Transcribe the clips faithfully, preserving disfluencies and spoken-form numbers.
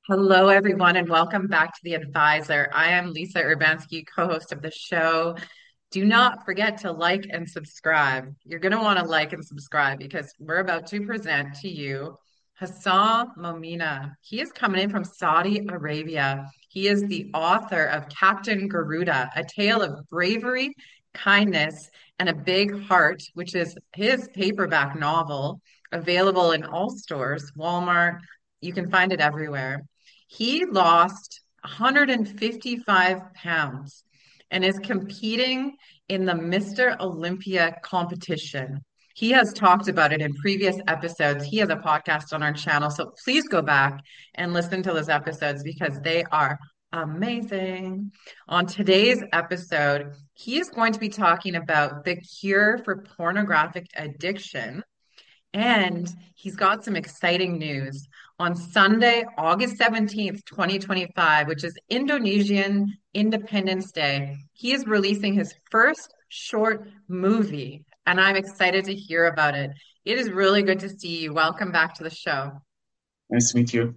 Hello, everyone, and welcome back to The Advisor. I am Lisa Urbanski, co-host of the show. Do not forget to like and subscribe. You're going to want to like and subscribe because we're about to present to you Hassan Momina. He is coming in from Saudi Arabia. He is the author of Captain Garuda, a tale of bravery, kindness, and a big heart, which is his paperback novel, available in all stores, Walmart. You can find it everywhere. He lost one hundred fifty-five pounds and is competing in the Mister Olympia competition. He has talked about it in previous episodes. He has a podcast on our channel. So please go back and listen to those episodes because they are amazing. On today's episode, he is going to be talking about the cure for pornographic addiction, and he's got some exciting news. On Sunday, August seventeenth, twenty twenty-five, which is Indonesian Independence Day, he is releasing his first short movie, and I'm excited to hear about it. It is really good to see you. Welcome back to the show. Nice to meet you.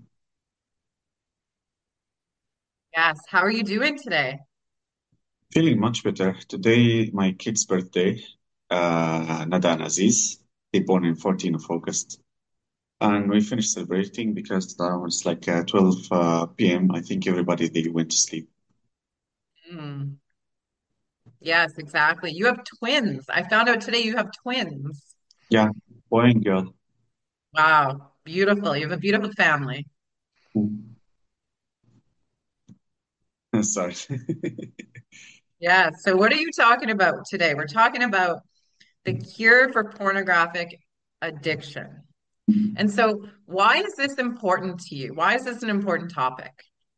Yes, how are you doing today? Feeling much better. Today, my kid's birthday, uh, Nada and Aziz. They born in fourteenth of August. And we finished celebrating because now it's like uh, twelve uh, p m. I think everybody, they went to sleep. Mm, yes, exactly. You have twins. I found out today you have twins. Yeah, boy and girl. Wow, beautiful. You have a beautiful family. Mm. Sorry. Yeah. So, what are you talking about today? We're talking about the cure for pornographic addiction. And so, why is this important to you? Why is this an important topic?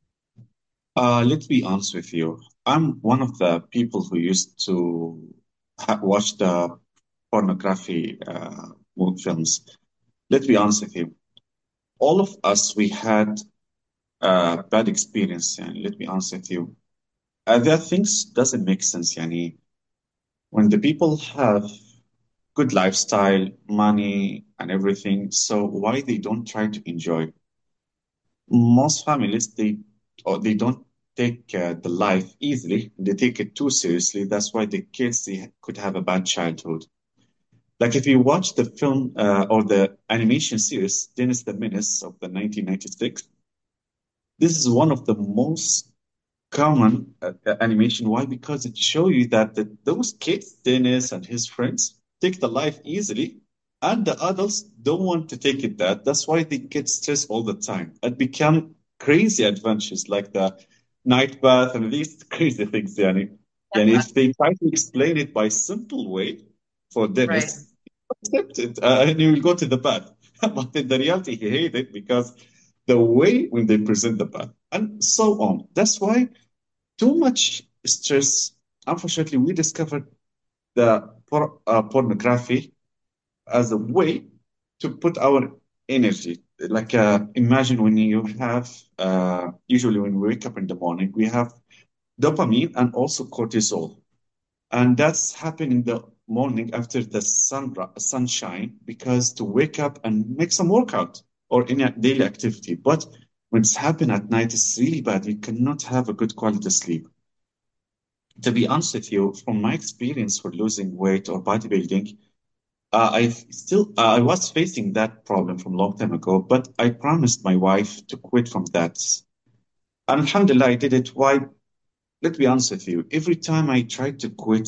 Uh, let's be honest with you. I'm one of the people who used to ha watch the pornography uh, mo- films. Let's be honest with you. All of us, we had uh, bad experience. And let me answer with you. Uh, there are things doesn't make sense. Yani, when the people have good lifestyle, money, and everything, so why they don't try to enjoy? Most families they or they don't take uh, the life easily. They take it too seriously. That's why the kids they could have a bad childhood. Like if you watch the film uh, or the animation series Dennis the Menace of the nineteen ninety-six, this is one of the most common uh, uh, animation. Why? Because it show you that the, those kids, Dennis and his friends, take the life easily, and the adults don't want to take it that. That's why they get stressed all the time and become crazy adventures like the night bath and these crazy things. Yani. And if they try to explain it by simple way for Right. Dennis, accept it, uh, and he will go to the bath. But in the reality, he hated it because the way when they present the bath and so on. That's why too much stress. Unfortunately, we discovered the por uh, pornography as a way to put our energy. Like, uh, imagine when you have, uh, usually when we wake up in the morning, we have dopamine and also cortisol. And that's happening in the morning after the sun, sunshine because to wake up and make some workout or any daily activity. But when it's happening at night, it's really bad. You cannot have a good quality sleep. To be honest with you, from my experience for losing weight or bodybuilding, uh, I still uh, I was facing that problem from a long time ago, but I promised my wife to quit from that. And alhamdulillah, I did it. Why? Let's be honest with you. Every time I tried to quit,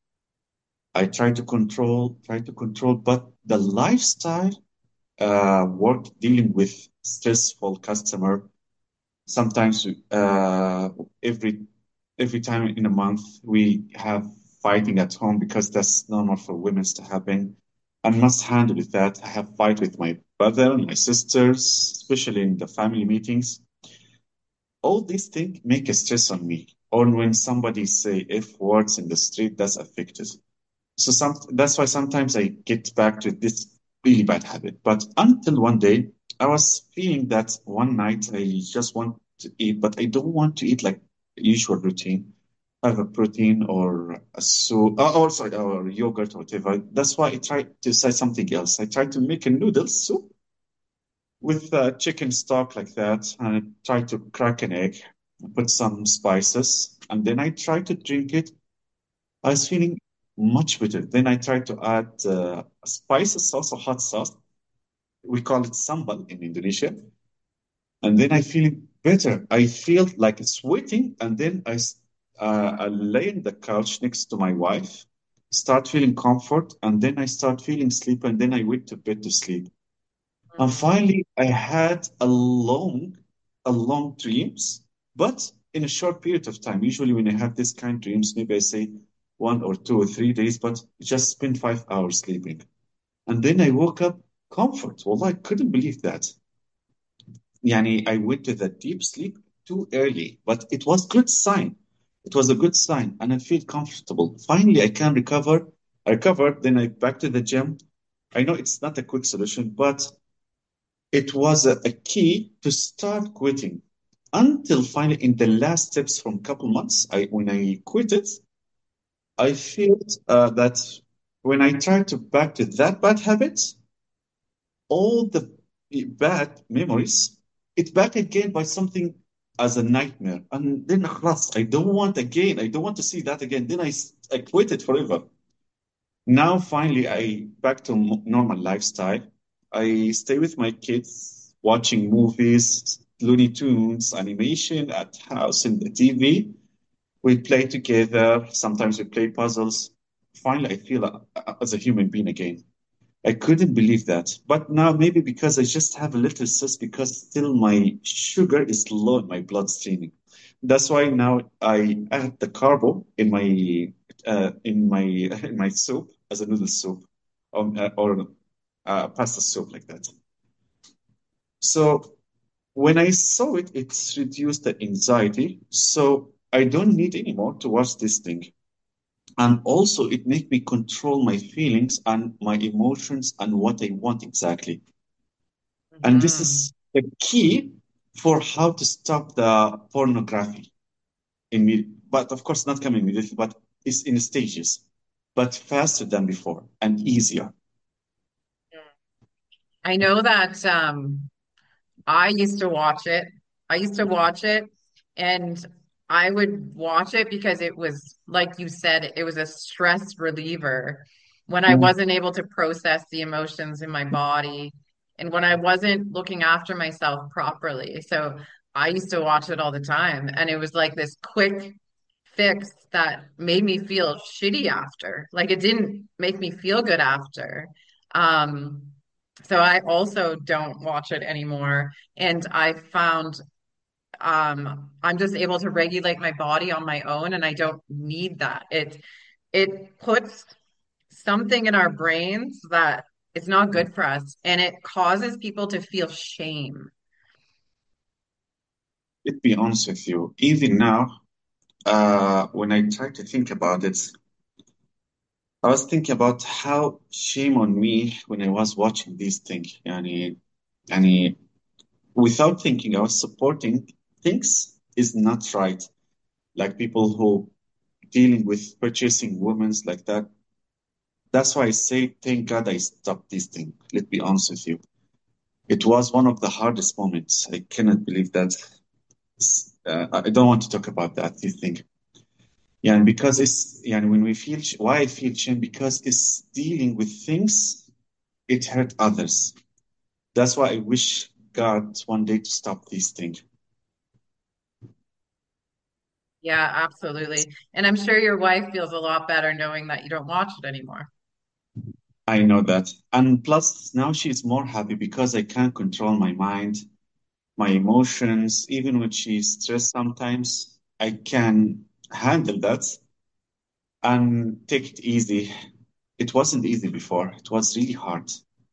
I tried to control, try to control, but the lifestyle, uh, work dealing with stressful customer, sometimes uh, every every time in a month we have fighting at home because that's normal for women to happen. I must handle with that. I have fight with my brother and my sisters, especially in the family meetings. All these things make a stress on me. Or when somebody say F words in the street, that's affected. So some that's why sometimes I get back to this really bad habit. But until one day, I was feeling that one night I just want to eat, but I don't want to eat like usual routine. Have a protein or a soup, or, or sorry, or yogurt or whatever. That's why I tried to say something else. I tried to make a noodle soup with uh, chicken stock like that, and I try to crack an egg, put some spices, and then I try to drink it. I was feeling much better. Then I tried to add uh, spices, also hot sauce. We call it sambal in Indonesia. And then I feel better. I feel like sweating, and then I, s- uh, I lay in the couch next to my wife, start feeling comfort, and then I start feeling sleep, and then I went to bed to sleep. And Mm. finally, I had a long, a long dreams, but in a short period of time. Usually, when I have this kind of dreams, maybe I say one or two or three days, but just spend five hours sleeping. And then I woke up comfort. Well, I couldn't believe that. Yani, I went to the deep sleep too early, but it was good sign. It was a good sign, and I feel comfortable. Finally, I can recover. I recovered, then I back to the gym. I know it's not a quick solution, but it was a, a key to start quitting. Until finally, in the last steps from couple months, I when I quit it, I felt uh, that when I tried to back to that bad habit, all the bad memories, it's back again by something as a nightmare. And then خلاص, I don't want again. I don't want to see that again. Then I, s- I quit it forever. Now, finally, I back to m- normal lifestyle. I stay with my kids, watching movies, Looney Tunes, animation at house in the T V. We play together. Sometimes we play puzzles. Finally, I feel uh, uh, as a human being again. I couldn't believe that. But now maybe because I just have a little cyst because still my sugar is low in my bloodstream. That's why now I add the carbo in my uh, in my in my soup as a noodle soup or, uh, or uh, pasta soup like that. So when I saw it, it's reduced the anxiety. So I don't need anymore to watch this thing. And also it make me control my feelings and my emotions and what I want exactly. And this Mhm. is the key for how to stop the pornography immediately. But of course, not coming immediately, but it's in stages, but faster than before and easier. I know that um, I used to watch it. I used to watch it and I would watch it because it was, like you said, it was a stress reliever when I Yeah. wasn't able to process the emotions in my body and when I wasn't looking after myself properly. So I used to watch it all the time. And it was like this quick fix that made me feel shitty after. Like it didn't make me feel good after. Um, so I also don't watch it anymore. And I found um, I'm just able to regulate my body on my own, and I don't need that. It it puts something in our brains that it's not good for us, and it causes people to feel shame. Let's be honest with you. Even now, uh, when I try to think about it, I was thinking about how shame on me when I was watching these things. Yani, yani, without thinking, I was supporting things is not right. Like people who dealing with purchasing women's like that. That's why I say, thank God I stopped this thing. Let's be honest with you. It was one of the hardest moments. I cannot believe that. Uh, I don't want to talk about that, this thing. Yeah, and because it's, yeah, and when we feel, sh- why I feel shame, because it's dealing with things, it hurt others. That's why I wish God one day to stop these things. Yeah, absolutely. And I'm sure your wife feels a lot better knowing that you don't watch it anymore. I know that. And plus, now she's more happy because I can control my mind, my emotions, even when she's stressed sometimes, I can handle that and take it easy. It wasn't easy before. It was really hard.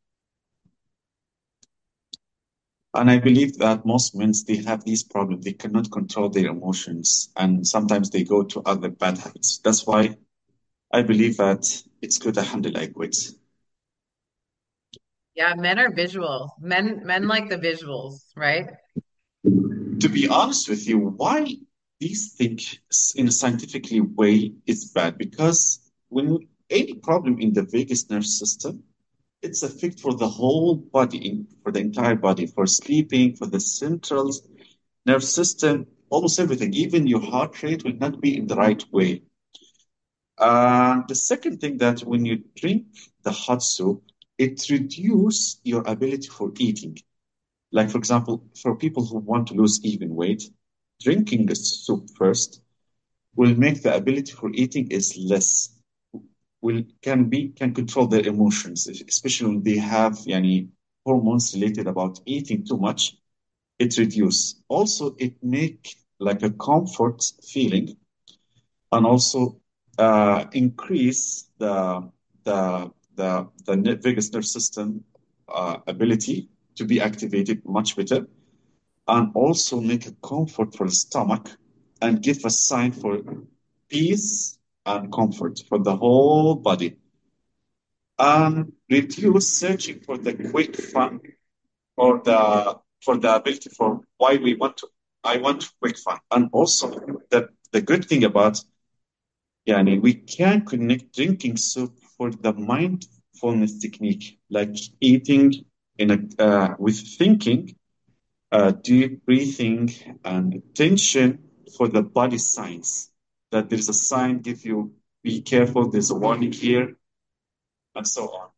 And I believe that most men, they have these problems. They cannot control their emotions, and sometimes they go to other bad habits. That's why I believe that it's good to handle like weights. Yeah, men are visual. Men men like the visuals, right? To be honest with you, why these things in a scientifically way is bad? Because when any problem in the vagus nerve system, it's effect for the whole body, for the entire body, for sleeping, for the central nervous system, almost everything. Even your heart rate will not be in the right way. Uh, the second thing that when you drink the hot soup, it reduces your ability for eating. Like, for example, for people who want to lose even weight, drinking the soup first will make the ability for eating is less. Will can be can control their emotions, especially when they have yani, hormones related about eating too much. It reduce. Also, it make like a comfort feeling, and also uh, increase the the the the ne- vagus nerve system uh, ability to be activated much better, and also make a comfort for the stomach and give a sign for peace and comfort for the whole body, and reduce searching for the quick fun or the for the ability for why we want to I want quick fun. And also the the good thing about yani we can connect drinking soup for the mindfulness technique, like eating in a uh, with thinking, uh, deep breathing, and attention for the body signs. That there's a sign, give you be careful, there's a warning here, and so on.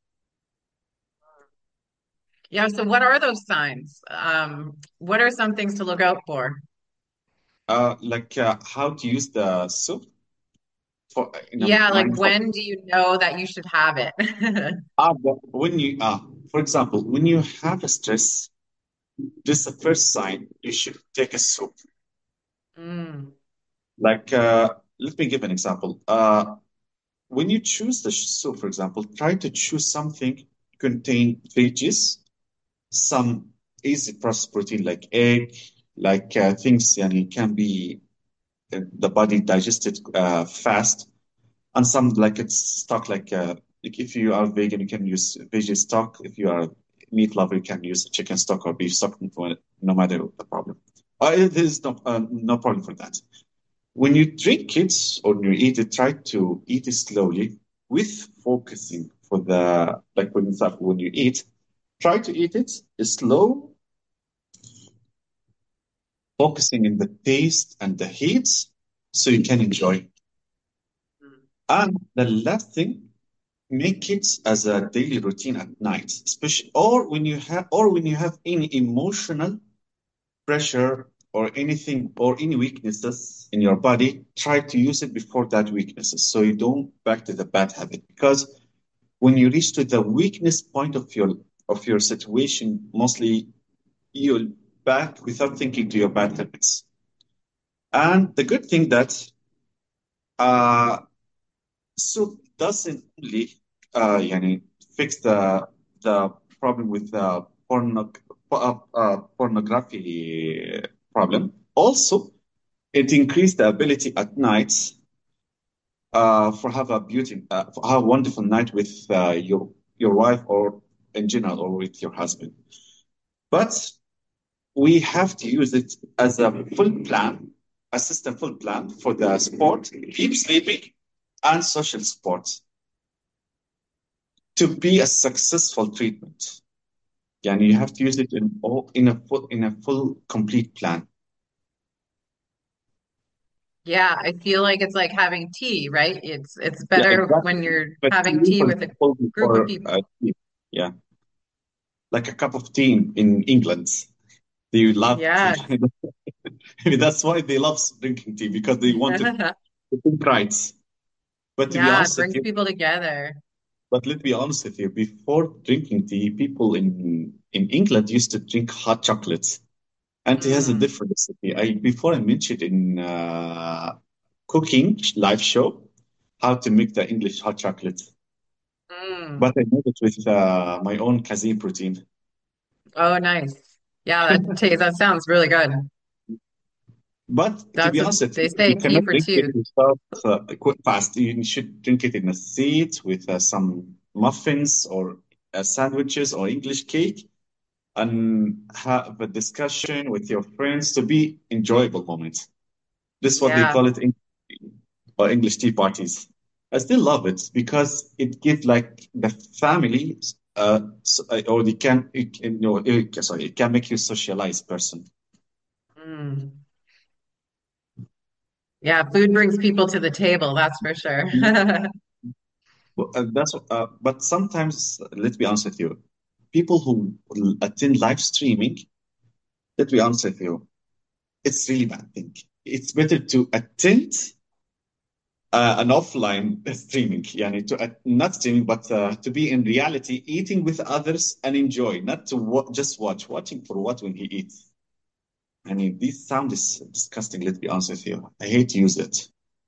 Yeah, so what are those signs? Um, what are some things to look out for? Uh, like uh, how to use the soup for in a Yeah, like mindful. when do you know that you should have it? Ah, but when you uh, for example, when you have a stress, this is the first sign you should take a soup. Mm, Like, uh, let me give an example. Uh, when you choose the soup, for example, try to choose something contain veggies, some easy processed protein like egg, like uh, things yani, can be uh, the body digested uh, fast, and some like it's stock like uh, like if you are vegan, you can use veggie stock. If you are meat lover, you can use chicken stock or beef stock, no matter the problem. Uh, there is no uh, no problem for that. When you drink it or you eat it, try to eat it slowly with focusing for the like when example when you eat, try to eat it slow, focusing in the taste and the heat, so you can enjoy. And the last thing, make it as a daily routine at night, especially or when you have or when you have any emotional pressure or anything or any weaknesses in your body, try to use it before that weaknesses so you don't back to the bad habit. Because when you reach to the weakness point of your of your situation, mostly you'll back without thinking to your bad habits. And the good thing that uh so doesn't only uh yani, fix the the problem with the porno, uh, uh, pornography problem. Also, it increased the ability at night uh, for have a beauty, uh, for have a wonderful night with uh, your your wife or in general or with your husband. But we have to use it as a full plan, a system full plan for the sport, keep sleeping, and social sports to be a successful treatment. And you have to use it in all in a full in a full complete plan. yeah, I feel like it's like having tea, right? It's it's Yeah, better exactly. when you're But having tea, tea for with a example, group of before uh, people. tea. Yeah, like a cup of tea in, in England. They love tea. Yes. Maybe that's why they love drinking tea because they want to, to think right. But to be Yeah, it honest with brings you, people together. but let's be honest with you, before drinking tea, people in in England used to drink hot chocolates, and it has a Mm, different recipe. I before I mentioned in uh, cooking live show how to make the English hot chocolate, mm. but I made it with uh, my own casein protein. Oh, nice. Yeah, that tastes, that sounds really good. But to That's be a, honest with they you, say you tea cannot for drink it two. without uh, quick fast. You should drink it in a seat with uh, some muffins or uh, sandwiches or English cake and have a discussion with your friends to be enjoyable moments. This is what they Yeah. call it in or English tea parties. I still love it because it gives like the family uh, so, uh, or it can, it, can- no, it, sorry, it can make you socialize person. Mm. Yeah, food brings people to the table, that's for sure. Well, uh, that's uh, but sometimes, let's be honest with you, people who will attend live streaming, let's be honest with you, it's really bad thing. It's better to attend uh, an offline streaming, yani to uh, not streaming, but uh, to be in reality, eating with others and enjoy, not to wa just watch. Watching for what when he eats? I mean, this sound is disgusting. Let's be honest with you. I hate to use it.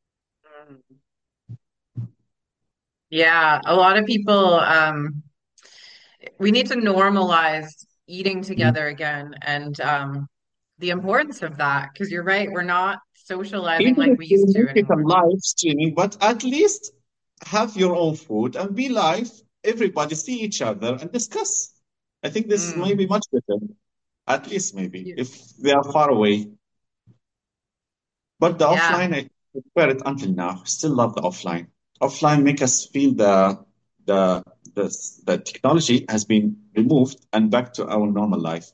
Yeah, a lot of people, um, we need to normalize eating Mhm. together again and um, the importance of that, because you're right, we're not socializing Even like if we used you to make it a anymore. live streaming, but at least have your own food and be live. Everybody see each other and discuss. I think this is maybe Mm. much better. At least maybe Y- if they are far away. But the Yeah, offline, I prefer it until now. Still love the offline. Offline make us feel the the the the technology has been removed and back to our normal life.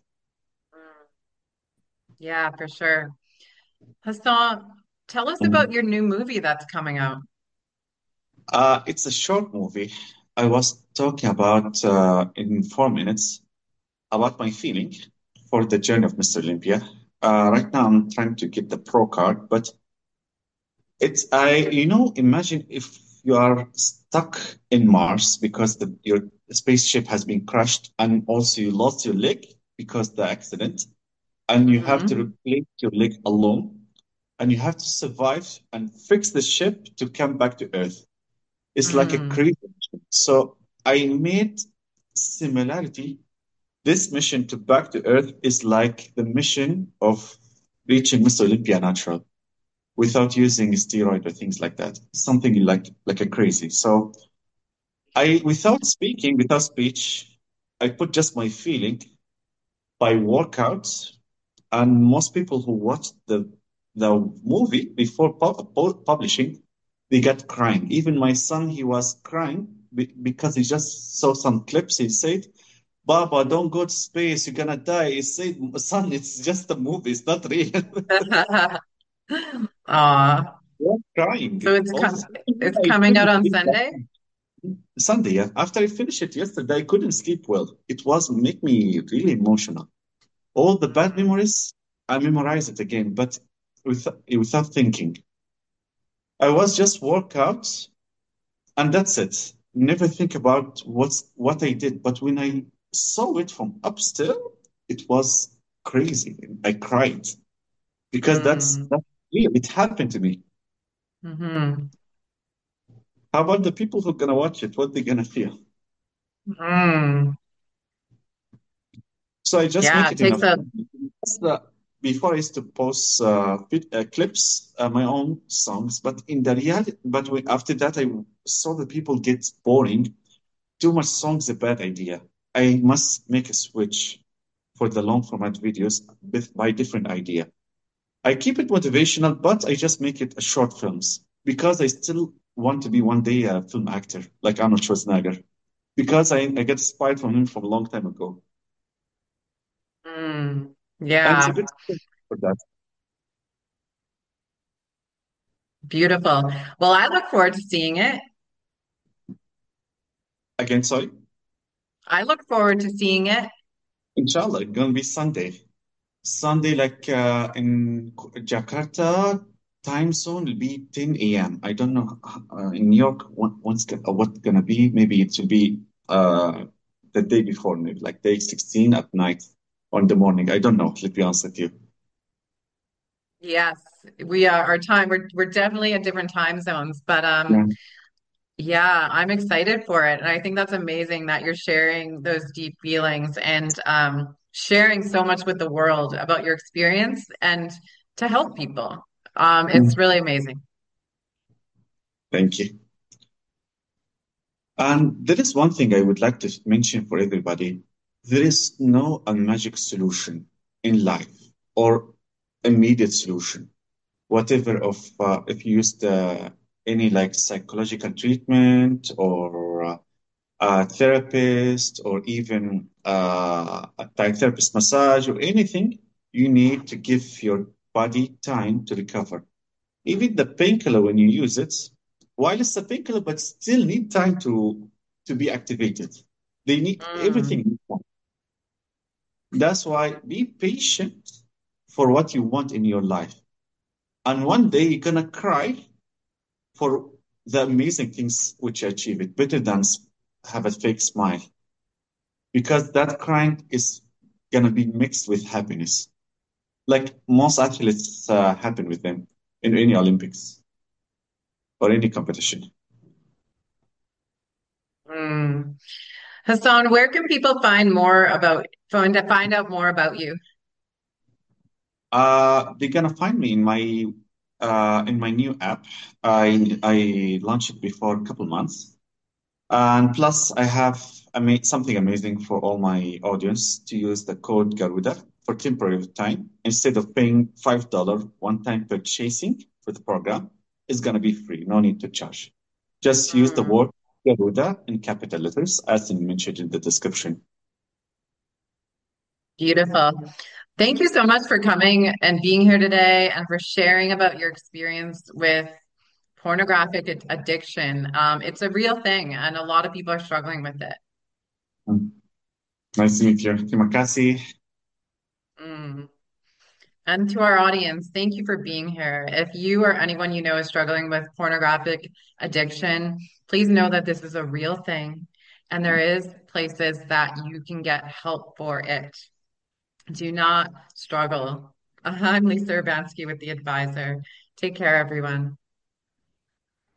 yeah, for sure. Hassan, tell us Mm. about your new movie that's coming out. Uh, it's a short movie. I was talking about uh, in four minutes about my feeling for the journey of mister Olympia. Uh, right now, I'm trying to get the pro card, but it's I you know imagine if you are stuck in Mars because the your spaceship has been crashed and also you lost your leg because the accident and you have to Hmm. replace your leg alone and you have to survive and fix the ship to come back to Earth. It's like a Mm. crazy mission. So I made similarity. This mission to back to Earth is like the mission of reaching mister Olympia natural without using steroid or things like that. Something like like a crazy. So I, without speaking, without speech, I put just my feeling by workouts. And most people who watched the the movie before pub publishing, they got crying. Even my son, he was crying be because he just saw some clips. He said, "Baba, don't go to space. You're gonna die." He said, "Son, it's just a movie. It's not real." Aw. Yeah, crying. So it's All com this. it's I coming out couldn't on sleep that Sunday? night. Sunday, yeah. After I finished it yesterday, I couldn't sleep well. It was make me really emotional. All the bad Mm. memories, I memorize it again, but with, without thinking. I was just work out and that's it. Never think about what's what I did. But when I saw it from upstairs, it was crazy. I cried because that's Mm. that's real. It happened to me. Hmm. How about the people who are gonna watch it? What they gonna feel? Mm. So I just Yeah, make it it enough. takes a That's the- Before I used to post uh, vid- uh, clips, uh, my own songs, but in the reality, but when, after that, I saw that people get boring. Too much songs a bad idea. I must make a switch for the long format videos with by different idea. I keep it motivational, but I just make it a short films because I still want to be one day a film actor like Arnold Schwarzenegger because I, I get inspired from him from a long time ago. mm. And it's a Yeah, good for that. beautiful. Well, I look forward to seeing it. Again, sorry. I look forward to seeing it. Inshallah, it's gonna be Sunday. Sunday, like uh, in Jakarta, time zone will be ten a m. I don't know uh, in New York what, what's go- uh, what's gonna be. Maybe it will be uh, the day before, maybe like day sixteen at night or in the morning. I don't know. Let's be honest with you. Yes, we are our time. We're we're definitely at different time zones, but um Yeah. yeah, I'm excited for it. And I think that's amazing that you're sharing those deep feelings and um sharing so much with the world about your experience and to help people. Um, it's Mm. really amazing. Thank you. And there is one thing I would like to mention for everybody. There is no a magic solution in life or immediate solution. Whatever of uh, if you used uh, any like psychological treatment or uh, a therapist or even uh, a Thai therapist massage or anything, you need to give your body time to recover. Even the painkiller, when you use it, while it's a painkiller, but still need time to to be activated. They need Mm. everything. That's why be patient for what you want in your life. And one day you're gonna cry for the amazing things which you achieve it, better than s- have a fake smile. Because that crying is gonna be mixed with happiness. Like most athletes uh, happen with them in any Olympics or any competition. Mm. Hassan, where can people find more about find to find out more about you? Uh, they're gonna find me in my uh, in my new app. I I launched it before a couple months, and plus I have ama something amazing for all my audience to use the code Garuda for temporary time instead of paying five dollar one time purchasing for the program. It's gonna be free, no need to charge. Just use the Mm. word Garuda in capital letters as mentioned in the description. Beautiful. Thank you so much for coming and being here today and for sharing about your experience with pornographic ad- addiction. Um, it's a real thing, and a lot of people are struggling with it. Mm. Nice to meet you. Terima kasih. Mm. And to our audience, thank you for being here. If you or anyone you know is struggling with pornographic addiction, please know that this is a real thing, and there is places that you can get help for it. Do not struggle. I'm Lisa Urbanski with The Advisor. Take care, everyone.